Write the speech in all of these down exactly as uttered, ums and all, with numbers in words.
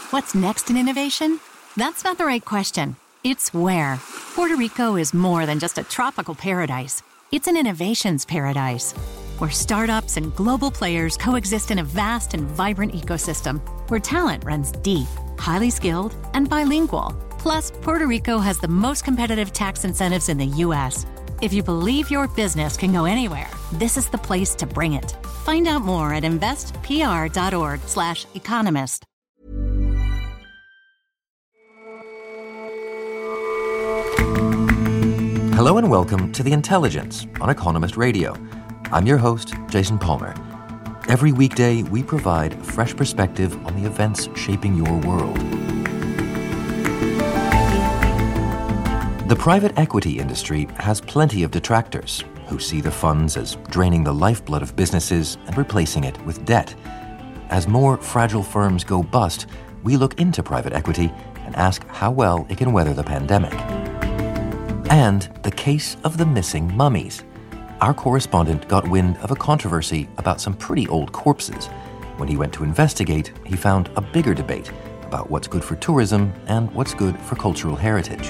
What's next in innovation? That's not the right question. It's where. Puerto Rico is more than just a tropical paradise. It's an innovations paradise, where startups and global players coexist in a vast and vibrant ecosystem, where talent runs deep, highly skilled, and bilingual. Plus, Puerto Rico has the most competitive tax incentives in the U S. If you believe your business can go anywhere, this is the place to bring it. Find out more at investpr.org slash economist. Hello and welcome to The Intelligence on Economist Radio. I'm your host, Jason Palmer. Every weekday, we provide a fresh perspective on the events shaping your world. The private equity industry has plenty of detractors who see the funds as draining the lifeblood of businesses and replacing it with debt. As more fragile firms go bust, we look into private equity and ask how well it can weather the pandemic. And the case of the missing mummies. Our correspondent got wind of a controversy about some pretty old corpses. When he went to investigate, he found a bigger debate about what's good for tourism and what's good for cultural heritage.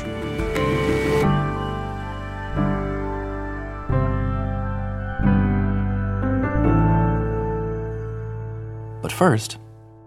But first,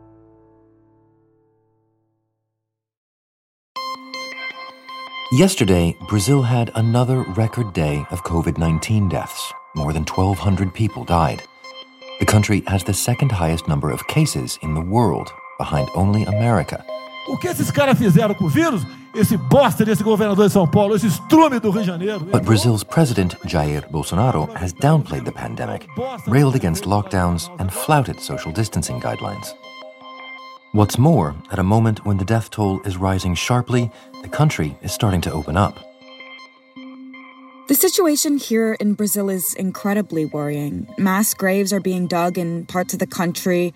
yesterday, Brazil had another record day of covid nineteen deaths. More than twelve hundred people died. The country has the second highest number of cases in the world, behind only America. O que esses caras fizeram com o vírus? Esse bosta desse governador de São Paulo, esse estrume do Rio de Janeiro. But Brazil's president, Jair Bolsonaro, has downplayed the pandemic, railed against lockdowns, and flouted social distancing guidelines. What's more, at a moment when the death toll is rising sharply, the country is starting to open up. The situation here in Brazil is incredibly worrying. Mass graves are being dug in parts of the country.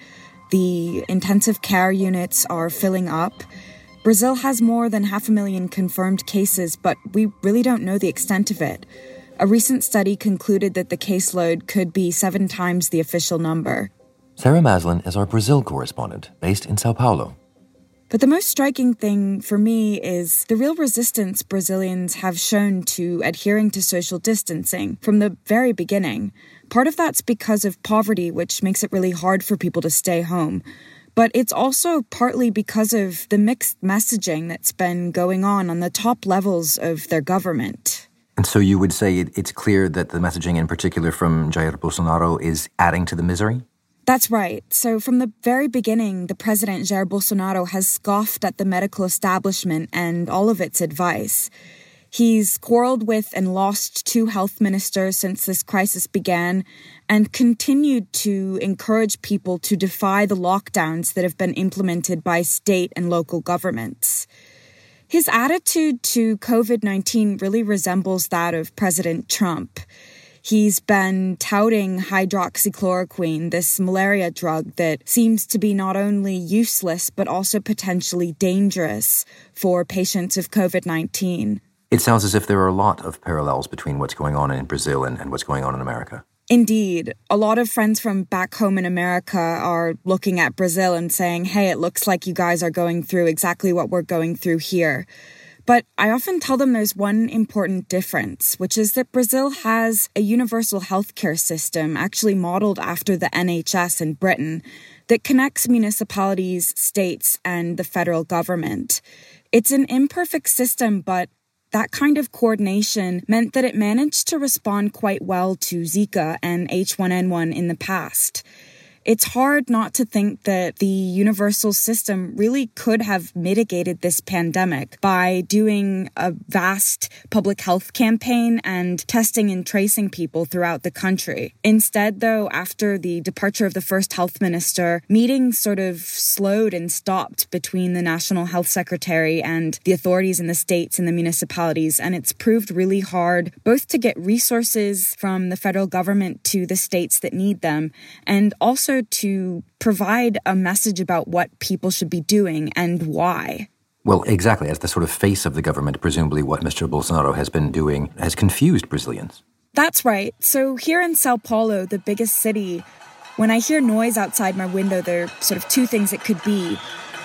The intensive care units are filling up. Brazil has more than half a million confirmed cases, but we really don't know the extent of it. A recent study concluded that the caseload could be seven times the official number. Sarah Maslin is our Brazil correspondent, based in Sao Paulo. But the most striking thing for me is the real resistance Brazilians have shown to adhering to social distancing from the very beginning. Part of that's because of poverty, which makes it really hard for people to stay home. But it's also partly because of the mixed messaging that's been going on on the top levels of their government. And so you would say it, it's clear that the messaging in particular from Jair Bolsonaro is adding to the misery? That's right. So from the very beginning, the president, Jair Bolsonaro, has scoffed at the medical establishment and all of its advice. He's quarreled with and lost two health ministers since this crisis began and continued to encourage people to defy the lockdowns that have been implemented by state and local governments. His attitude to covid nineteen really resembles that of President Trump. He's been touting hydroxychloroquine, this malaria drug that seems to be not only useless but also potentially dangerous for patients of covid nineteen. It sounds as if there are a lot of parallels between what's going on in Brazil and, and what's going on in America. Indeed. A lot of friends from back home in America are looking at Brazil and saying, hey, it looks like you guys are going through exactly what we're going through here. But I often tell them there's one important difference, which is that Brazil has a universal healthcare system actually modeled after the N H S in Britain that connects municipalities, states, and the federal government. It's an imperfect system, but that kind of coordination meant that it managed to respond quite well to Zika and H one N one in the past. It's hard not to think that the universal system really could have mitigated this pandemic by doing a vast public health campaign and testing and tracing people throughout the country. Instead, though, after the departure of the first health minister, meetings sort of slowed and stopped between the national health secretary and the authorities in the states and the municipalities, and it's proved really hard both to get resources from the federal government to the states that need them, and also to provide a message about what people should be doing and why. Well, exactly. As the sort of face of the government, presumably what Mister Bolsonaro has been doing has confused Brazilians. That's right. So here in Sao Paulo, the biggest city, when I hear noise outside my window, there are sort of two things it could be.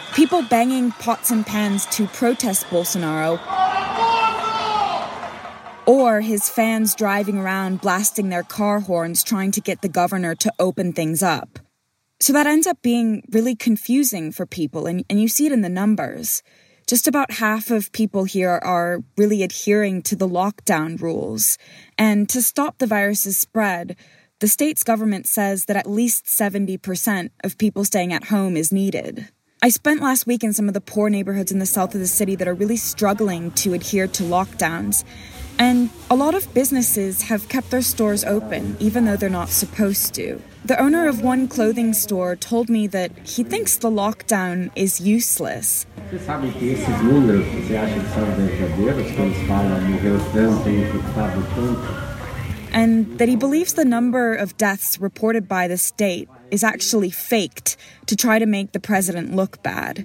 People banging pots and pans to protest Bolsonaro, or his fans driving around blasting their car horns trying to get the governor to open things up. So that ends up being really confusing for people, and, and you see it in the numbers. Just about half of people here are really adhering to the lockdown rules. And to stop the virus's spread, the state's government says that at least seventy percent of people staying at home is needed. I spent last week in some of the poor neighborhoods in the south of the city that are really struggling to adhere to lockdowns. And a lot of businesses have kept their stores open, even though they're not supposed to. The owner of one clothing store told me that he thinks the lockdown is useless. Você sabe que esses números, você acha que são verdadeiros, que eles falam morreu tanto, infectado tanto? And that he believes the number of deaths reported by the state is actually faked to try to make the president look bad.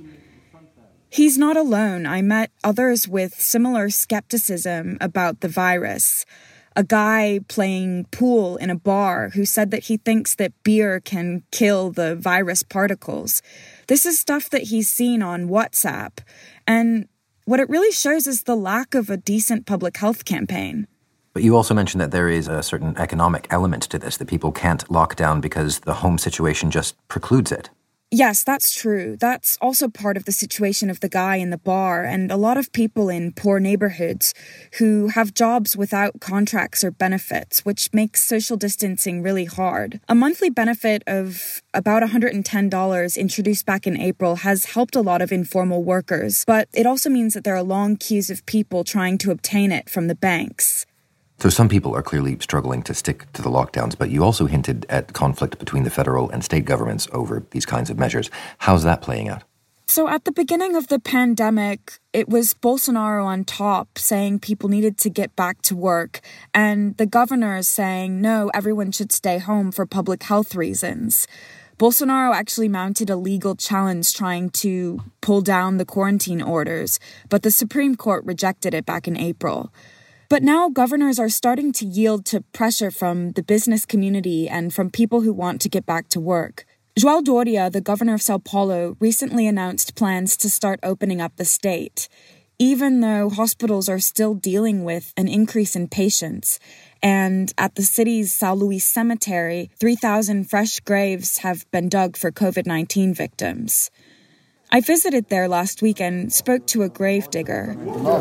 He's not alone. I met others with similar skepticism about the virus. A guy playing pool in a bar who said that he thinks that beer can kill the virus particles. This is stuff that he's seen on WhatsApp. And what it really shows is the lack of a decent public health campaign. But you also mentioned that there is a certain economic element to this, that people can't lock down because the home situation just precludes it. Yes, that's true. That's also part of the situation of the guy in the bar and a lot of people in poor neighborhoods who have jobs without contracts or benefits, which makes social distancing really hard. A monthly benefit of about one hundred ten dollars introduced back in April has helped a lot of informal workers, but it also means that there are long queues of people trying to obtain it from the banks. So some people are clearly struggling to stick to the lockdowns, but you also hinted at conflict between the federal and state governments over these kinds of measures. How's that playing out? So at the beginning of the pandemic, it was Bolsonaro on top saying people needed to get back to work, and the governors saying, no, everyone should stay home for public health reasons. Bolsonaro actually mounted a legal challenge trying to pull down the quarantine orders, but the Supreme Court rejected it back in April. But now governors are starting to yield to pressure from the business community and from people who want to get back to work. João Doria, the governor of São Paulo, recently announced plans to start opening up the state, even though hospitals are still dealing with an increase in patients. And at the city's São Luís Cemetery, three thousand fresh graves have been dug for covid nineteen victims. I visited there last week and spoke to a gravedigger.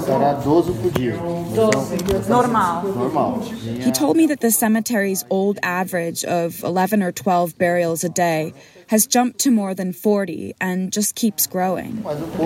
He told me that the cemetery's old average of eleven or twelve burials a day has jumped to more than forty and just keeps growing.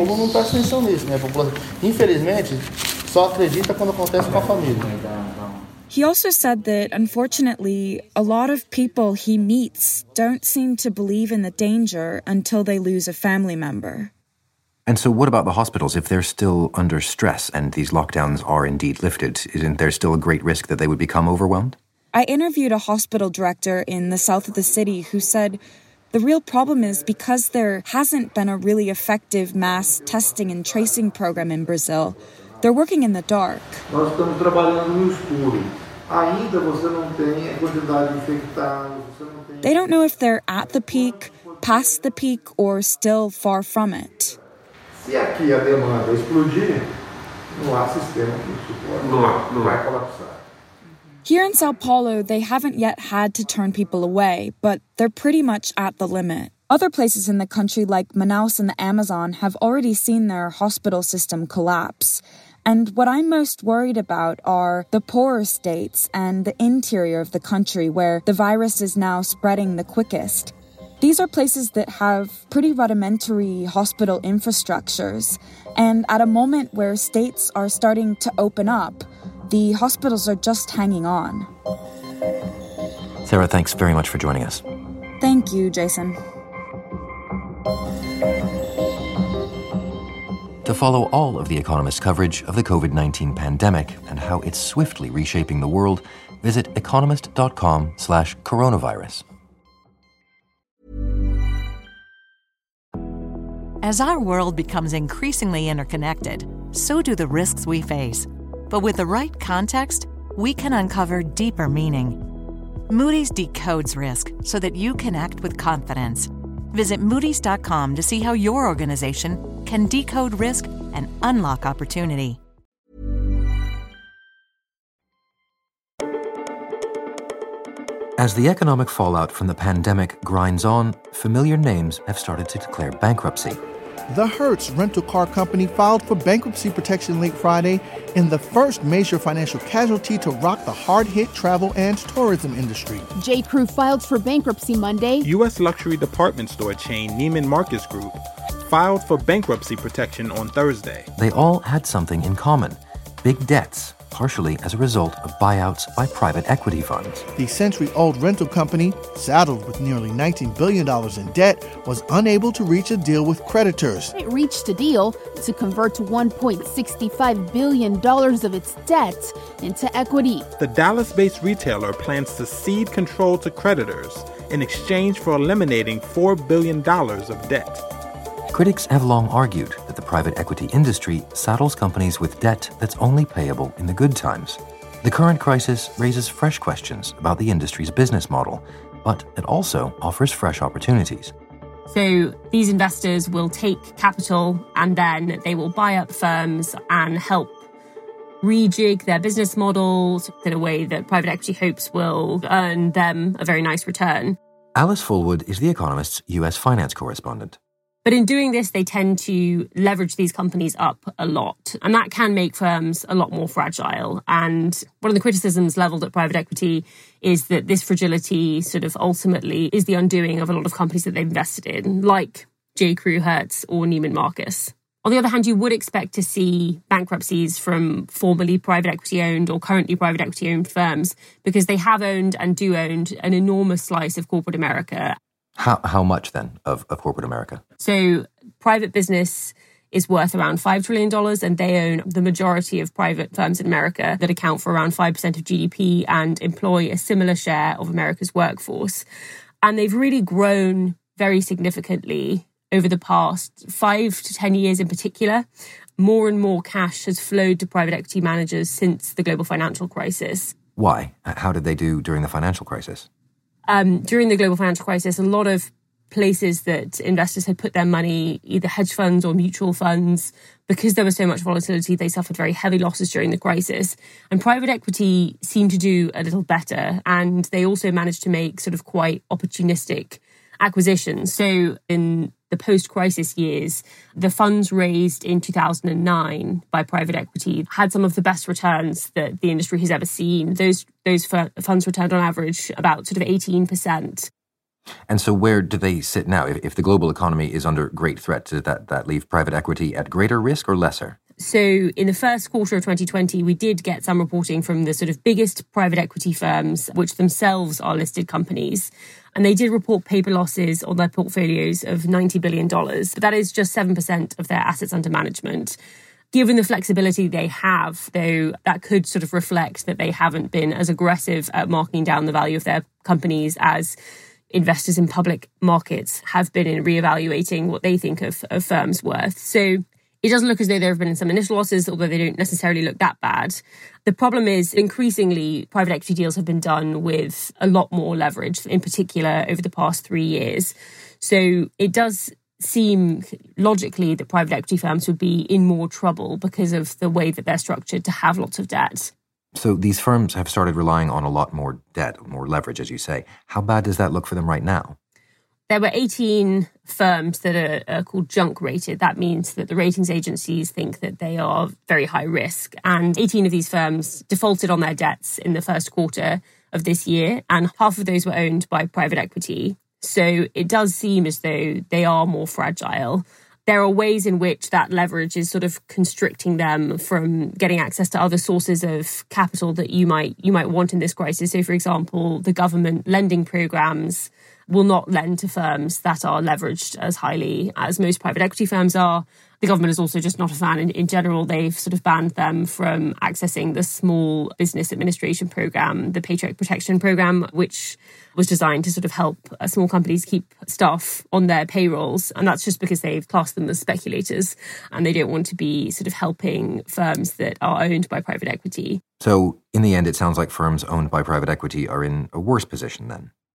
He also said that, unfortunately, a lot of people he meets don't seem to believe in the danger until they lose a family member. And so what about the hospitals? If they're still under stress and these lockdowns are indeed lifted, isn't there still a great risk that they would become overwhelmed? I interviewed a hospital director in the south of the city who said the real problem is because there hasn't been a really effective mass testing and tracing program in Brazil, they're working in the dark. Nós estamos trabalhando no escuro. Ainda você não tem a quantidade de infectados. They don't know if they're at the peak, past the peak, or still far from it. Se aqui a demanda explodir, não há sistema que suporte. Não vai colapsar. Here in São Paulo, they haven't yet had to turn people away, but they're pretty much at the limit. Other places in the country, like Manaus and the Amazon, have already seen their hospital system collapse. And what I'm most worried about are the poorer states and the interior of the country where the virus is now spreading the quickest. These are places that have pretty rudimentary hospital infrastructures. And at a moment where states are starting to open up, the hospitals are just hanging on. Sarah, thanks very much for joining us. Thank you, Jason. To follow all of The Economist's coverage of the covid nineteen pandemic and how it's swiftly reshaping the world, visit economist.com slash coronavirus. As our world becomes increasingly interconnected, so do the risks we face. But with the right context, we can uncover deeper meaning. Moody's decodes risk so that you can act with confidence. Visit Moody's dot com to see how your organization can decode risk and unlock opportunity. As the economic fallout from the pandemic grinds on, familiar names have started to declare bankruptcy. The Hertz rental car company filed for bankruptcy protection late Friday in the first major financial casualty to rock the hard-hit travel and tourism industry. J.Crew filed for bankruptcy Monday. U S luxury department store chain Neiman Marcus Group filed for bankruptcy protection on Thursday. They all had something in common: big debts, partially as a result of buyouts by private equity funds. The century-old rental company, saddled with nearly nineteen billion dollars in debt, was unable to reach a deal with creditors. It reached a deal to convert one point six five billion dollars of its debt into equity. The Dallas-based retailer plans to cede control to creditors in exchange for eliminating four billion dollars of debt. Critics have long argued that the private equity industry saddles companies with debt that's only payable in the good times. The current crisis raises fresh questions about the industry's business model, but it also offers fresh opportunities. So these investors will take capital and then they will buy up firms and help rejig their business models in a way that private equity hopes will earn them a very nice return. Alice Fullwood is The Economist's U S finance correspondent. But in doing this, they tend to leverage these companies up a lot. And that can make firms a lot more fragile. And one of the criticisms leveled at private equity is that this fragility sort of ultimately is the undoing of a lot of companies that they've invested in, like J.Crew, Hertz, or Neiman Marcus. On the other hand, you would expect to see bankruptcies from formerly private equity-owned or currently private equity-owned firms because they have owned and do own an enormous slice of corporate America. How how much, then, of, of corporate America? So private business is worth around five trillion dollars, and they own the majority of private firms in America that account for around five percent of G D P and employ a similar share of America's workforce. And they've really grown very significantly over the past five to ten years in particular. More and more cash has flowed to private equity managers since the global financial crisis. Why? How did they do during the financial crisis? Um, during the global financial crisis, a lot of places that investors had put their money, either hedge funds or mutual funds, because there was so much volatility, they suffered very heavy losses during the crisis. And private equity seemed to do a little better. And they also managed to make sort of quite opportunistic acquisitions. So in the post-crisis years, the funds raised in two thousand nine by private equity had some of the best returns that the industry has ever seen. Those those funds returned on average about sort of eighteen percent. And so where do they sit now? If, if the global economy is under great threat, does that, that leave private equity at greater risk or lesser? So in the first quarter of twenty twenty, we did get some reporting from the sort of biggest private equity firms, which themselves are listed companies. And they did report paper losses on their portfolios of ninety billion dollars. But that is just seven percent of their assets under management. Given the flexibility they have, though, that could sort of reflect that they haven't been as aggressive at marking down the value of their companies as investors in public markets have been in reevaluating what they think of, of firms' worth. So it doesn't look as though there have been some initial losses, although they don't necessarily look that bad. The problem is increasingly private equity deals have been done with a lot more leverage, in particular over the past three years. So it does seem logically that private equity firms would be in more trouble because of the way that they're structured to have lots of debt. So these firms have started relying on a lot more debt, more leverage, as you say. How bad does that look for them right now? There were eighteen firms that are, are called junk rated. That means that the ratings agencies think that they are very high risk. And eighteen of these firms defaulted on their debts in the first quarter of this year. And half of those were owned by private equity. So it does seem as though they are more fragile. There are ways in which that leverage is sort of constricting them from getting access to other sources of capital that you might you might want in this crisis. So, for example, the government lending programs will not lend to firms that are leveraged as highly as most private equity firms are. The government is also just not a fan. In, in general, they've sort of banned them from accessing the Small Business Administration Program, the Paycheck Protection Program, which was designed to sort of help uh, small companies keep staff on their payrolls. And that's just because they've classed them as speculators and they don't want to be sort of helping firms that are owned by private equity. So in the end, it sounds like firms owned by private equity are in a worse position then.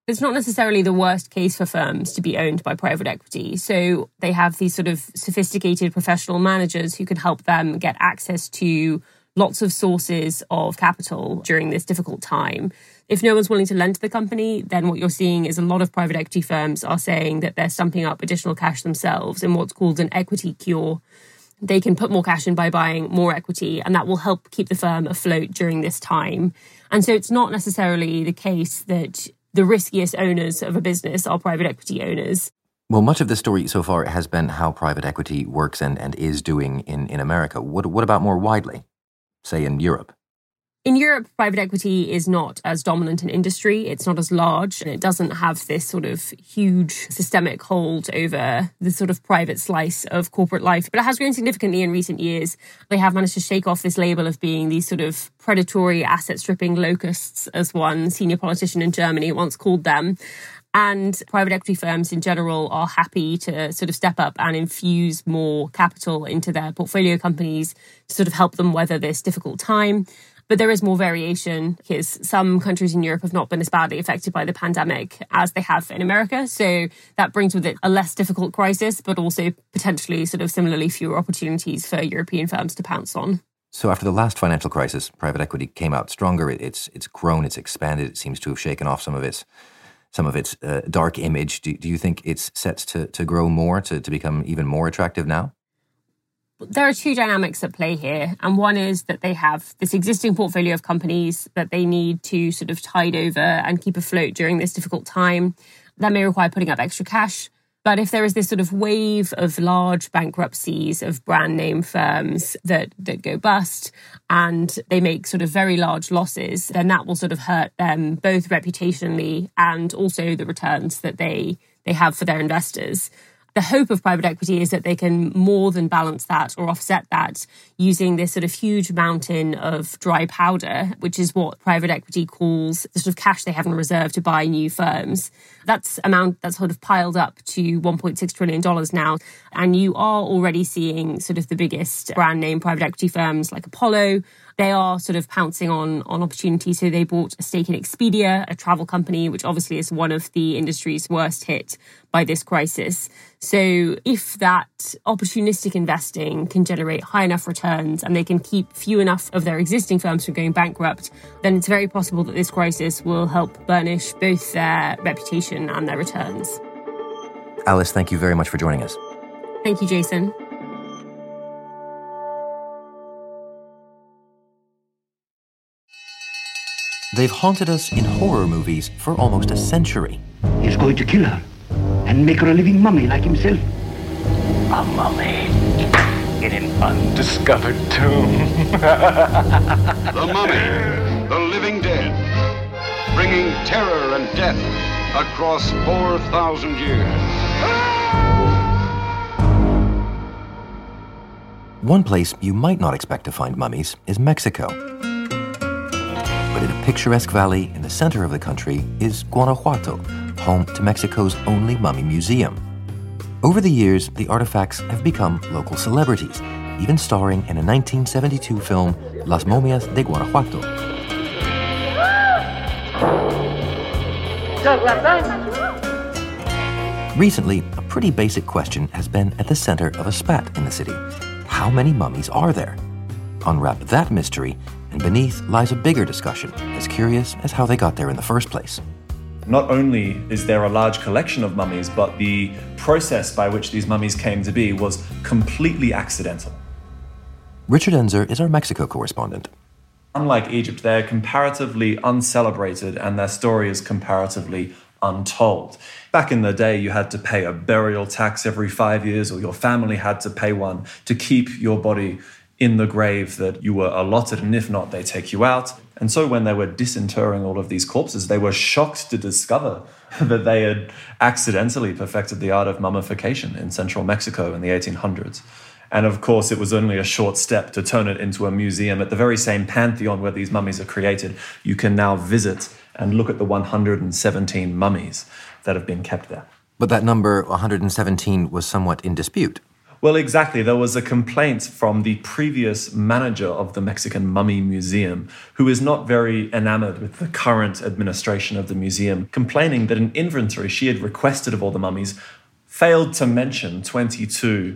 It's not necessarily the worst case for firms to be owned by private equity. So they have these sort of sophisticated professional managers who can help them get access to lots of sources of capital during this difficult time. If no one's willing to lend to the company, then what you're seeing is a lot of private equity firms are saying that they're stumping up additional cash themselves in what's called an equity cure. They can put more cash in by buying more equity, and that will help keep the firm afloat during this time. And so it's not necessarily the case that the riskiest owners of a business are private equity owners. Well, much of the story so far has been how private equity works and, and is doing in, in America. What, what about more widely, say in Europe? In Europe, private equity is not as dominant an industry. It's not as large, and it doesn't have this sort of huge systemic hold over the sort of private slice of corporate life. But it has grown significantly in recent years. They have managed to shake off this label of being these sort of predatory asset-stripping locusts, as one senior politician in Germany once called them. And private equity firms in general are happy to sort of step up and infuse more capital into their portfolio companies to sort of help them weather this difficult time. But there is more variation because some countries in Europe have not been as badly affected by the pandemic as they have in America. So that brings with it a less difficult crisis, but also potentially sort of similarly fewer opportunities for European firms to pounce on. So after the last financial crisis, private equity came out stronger. It, it's it's grown, it's expanded. It seems to have shaken off some of its some of its uh, dark image. Do, do you think it's set to, to grow more, to, to become even more attractive now? There are two dynamics at play here. And one is that they have this existing portfolio of companies that they need to sort of tide over and keep afloat during this difficult time. That may require putting up extra cash. But if there is this sort of wave of large bankruptcies of brand name firms that, that go bust and they make sort of very large losses, then that will sort of hurt them both reputationally and also the returns that they, they have for their investors. The hope of private equity is that they can more than balance that or offset that using this sort of huge mountain of dry powder, which is what private equity calls the sort of cash they have in reserve to buy new firms. That's amount that's sort of piled up to one point six trillion dollars now. And you are already seeing sort of the biggest brand name private equity firms like Apollo. They are sort of pouncing on, on opportunities. So they bought a stake in Expedia, a travel company, which obviously is one of the industry's worst hit by this crisis. So if that opportunistic investing can generate high enough returns and they can keep few enough of their existing firms from going bankrupt, then it's very possible that this crisis will help burnish both their reputation and their returns. Alice, thank you very much for joining us. Thank you, Jason. They've haunted us in horror movies for almost a century. He's going to kill her and make her a living mummy like himself. A mummy in an undiscovered tomb. The Mummy, the living dead, bringing terror and death across four thousand years. One place you might not expect to find mummies is Mexico. But in a picturesque valley in the center of the country is Guanajuato, home to Mexico's only mummy museum. Over the years, the artifacts have become local celebrities, even starring in a nineteen seventy-two film, Las Momias de Guanajuato. Recently, a pretty basic question has been at the center of a spat in the city. How many mummies are there? Unwrap that mystery, and beneath lies a bigger discussion, as curious as how they got there in the first place. Not only is there a large collection of mummies, but the process by which these mummies came to be was completely accidental. Richard Enzer is our Mexico correspondent. Unlike Egypt, they're comparatively uncelebrated and their story is comparatively untold. Back in the day, you had to pay a burial tax every five years, or your family had to pay one to keep your body in the grave that you were allotted, and if not, they take you out. And so when they were disinterring all of these corpses, they were shocked to discover that they had accidentally perfected the art of mummification in central Mexico in the eighteen hundreds. And of course, it was only a short step to turn it into a museum. At the very same pantheon where these mummies are created, you can now visit and look at the one hundred seventeen mummies that have been kept there. But that number, one hundred seventeen, was somewhat in dispute. Well, exactly. There was a complaint from the previous manager of the Mexican Mummy Museum, who is not very enamored with the current administration of the museum, complaining that an inventory she had requested of all the mummies failed to mention twenty-two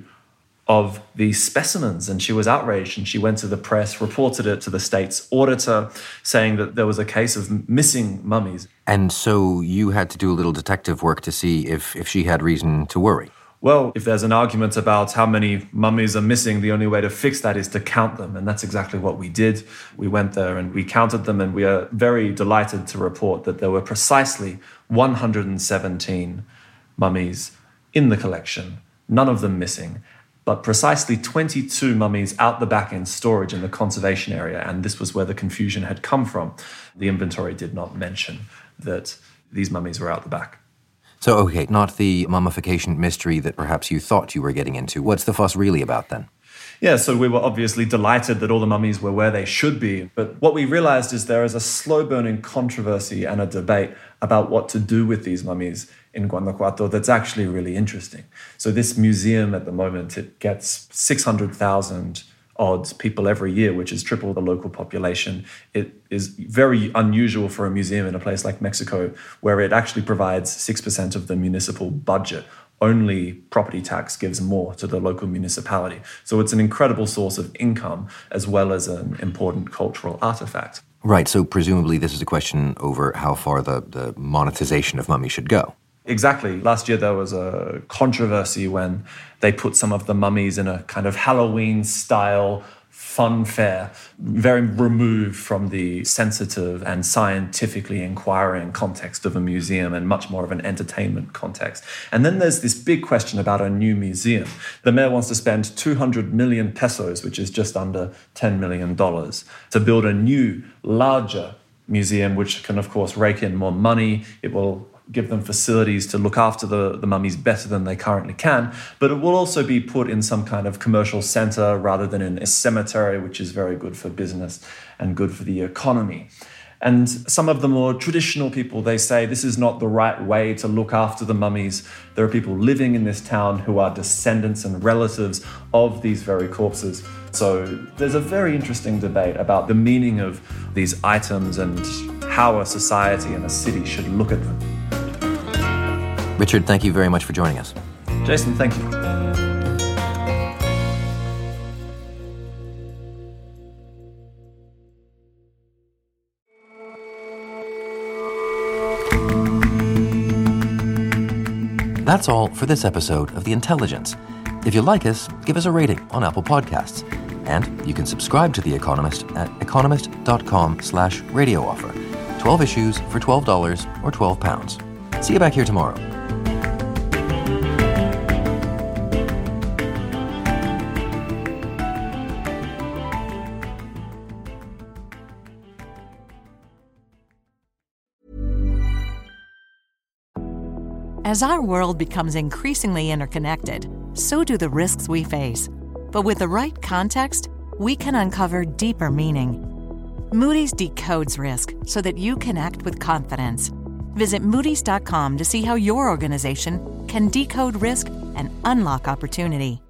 of the specimens, and she was outraged, and she went to the press, reported it to the state's auditor, saying that there was a case of missing mummies. And so you had to do a little detective work to see if, if she had reason to worry. Well, if there's an argument about how many mummies are missing, the only way to fix that is to count them, and that's exactly what we did. We went there and we counted them, and we are very delighted to report that there were precisely one hundred seventeen mummies in the collection, none of them missing, but precisely twenty-two mummies out the back in storage in the conservation area, and this was where the confusion had come from. The inventory did not mention that these mummies were out the back. So, okay, not the mummification mystery that perhaps you thought you were getting into. What's the fuss really about then? Yeah, so we were obviously delighted that all the mummies were where they should be, but what we realized is there is a slow-burning controversy and a debate about what to do with these mummies in Guanajuato that's actually really interesting. So this museum at the moment, it gets six hundred thousand odd people every year, which is triple the local population. It is very unusual for a museum in a place like Mexico, where it actually provides six percent of the municipal budget. Only property tax gives more to the local municipality. So it's an incredible source of income as well as an important cultural artifact. Right, so presumably this is a question over how far the, the monetization of mummies should go. Exactly. Last year there was a controversy when they put some of the mummies in a kind of Halloween-style fun fair, very removed from the sensitive and scientifically inquiring context of a museum and much more of an entertainment context. And then there's this big question about a new museum. The mayor wants to spend two hundred million pesos, which is just under ten million dollars, to build a new, larger museum, which can, of course, rake in more money. It will give them facilities to look after the, the mummies better than they currently can, but it will also be put in some kind of commercial center rather than in a cemetery, which is very good for business and good for the economy. And some of the more traditional people, they say this is not the right way to look after the mummies. There are people living in this town who are descendants and relatives of these very corpses. So there's a very interesting debate about the meaning of these items and how a society and a city should look at them. Richard, thank you very much for joining us. Jason, thank you. That's all for this episode of The Intelligence. If you like us, give us a rating on Apple Podcasts. And you can subscribe to The Economist at economist.com slash radio offer. twelve issues for twelve dollars or twelve pounds. See you back here tomorrow. As our world becomes increasingly interconnected, so do the risks we face. But with the right context, we can uncover deeper meaning. Moody's decodes risk so that you can act with confidence. Visit Moody's dot com to see how your organization can decode risk and unlock opportunity.